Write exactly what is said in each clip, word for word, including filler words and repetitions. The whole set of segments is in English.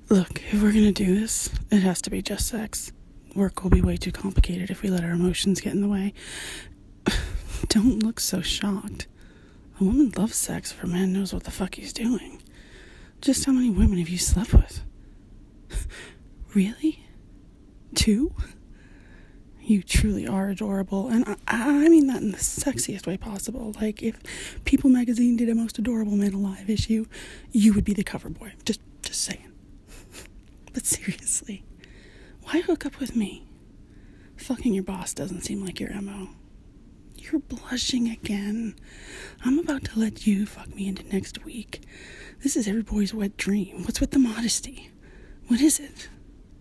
Look, if we're gonna do this, it has to be just sex. Work will be way too complicated if we let our emotions get in the way. Don't look so shocked. A woman loves sex if her man knows what the fuck he's doing. Just how many women have you slept with? Really? Two? You truly are adorable, and I, I mean that in the sexiest way possible. Like, if People magazine did a most adorable men alive issue, you would be the cover boy. Just, just saying. But seriously, why hook up with me? Fucking your boss doesn't seem like your M O. You're blushing again. I'm about to let you fuck me into next week. This is every boy's wet dream. What's with the modesty? What is it?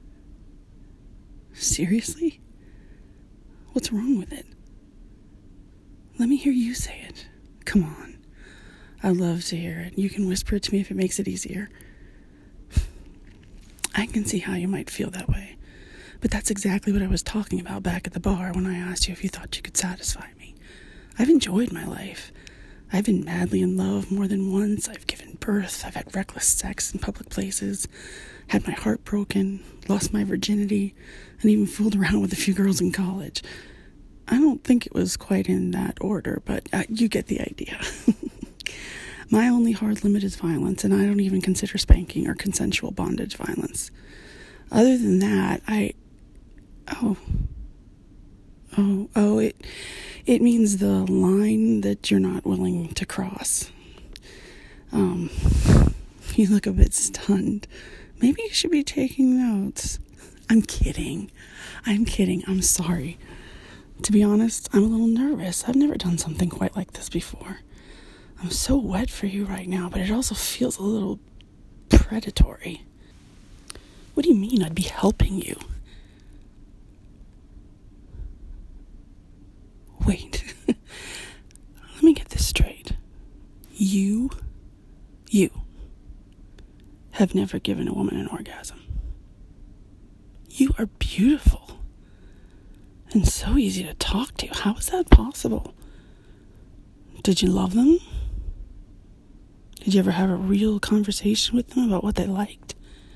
Seriously? What's wrong with it? Let me hear you say it. Come on. I'd love to hear it. You can whisper it to me if it makes it easier. I can see how you might feel that way. But that's exactly what I was talking about back at the bar when I asked you if you thought you could satisfy me. I've enjoyed my life. I've been madly in love more than once. I've given birth. I've had reckless sex in public places. Had my heart broken. Lost my virginity. And even fooled around with a few girls in college. I don't think it was quite in that order, but uh, you get the idea. My only hard limit is violence, and I don't even consider spanking or consensual bondage violence. Other than that, I... Oh. Oh, oh, it, it means the line that you're not willing to cross. Um, you look a bit stunned. Maybe you should be taking notes. I'm kidding. I'm kidding. I'm sorry. To be honest, I'm a little nervous. I've never done something quite like this before. I'm so wet for you right now, but it also feels a little predatory. What do you mean I'd be helping you? Wait. Let me get this straight. You, you, have never given a woman an orgasm. You are beautiful. And so easy to talk to. How is that possible? Did you love them? Did you ever have a real conversation with them about what they liked?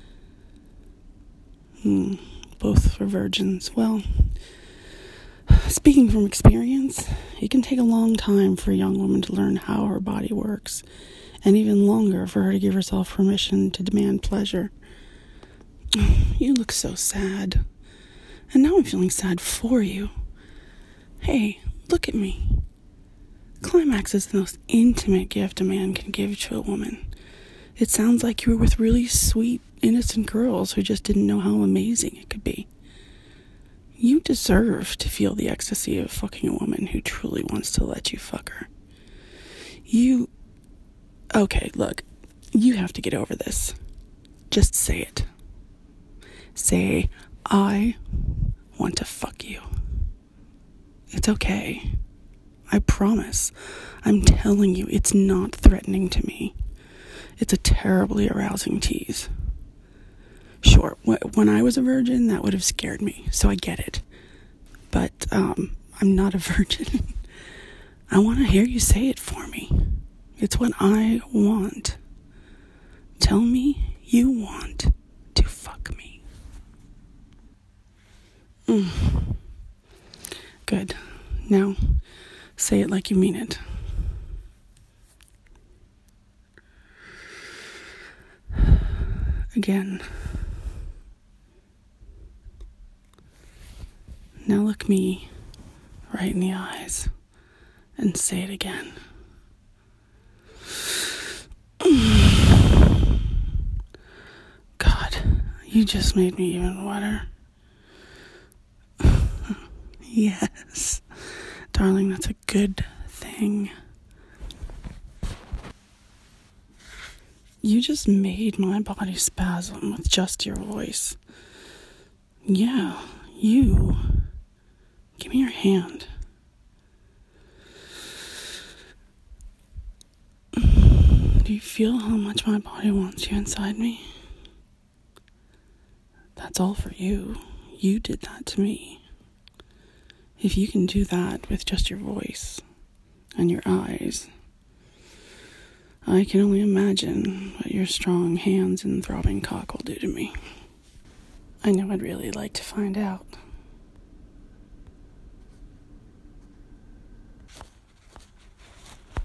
Hmm, both were virgins. Well, speaking from experience, it can take a long time for a young woman to learn how her body works, and even longer for her to give herself permission to demand pleasure. You look so sad. And now I'm feeling sad for you. Hey, look at me. Climax is the most intimate gift a man can give to a woman. It sounds like you were with really sweet, innocent girls who just didn't know how amazing it could be. You deserve to feel the ecstasy of fucking a woman who truly wants to let you fuck her. You... Okay, look. You have to get over this. Just say it. Say, I want to fuck you. It's okay. I promise. I'm telling you, it's not threatening to me. It's a terribly arousing tease. Sure, wh- when I was a virgin, that would have scared me, so I get it. But, um, I'm not a virgin. I want to hear you say it for me. It's what I want. Tell me you want to fuck me. Mm. Good. Now, say it like you mean it. Again. Now look me right in the eyes and say it again. God, you just made me even wetter. Yes. Darling, that's a good thing. You just made my body spasm with just your voice. Yeah, you. Give me your hand. Do you feel how much my body wants you inside me? That's all for you. You did that to me. If you can do that with just your voice and your eyes, I can only imagine what your strong hands and throbbing cock will do to me. I know I'd really like to find out.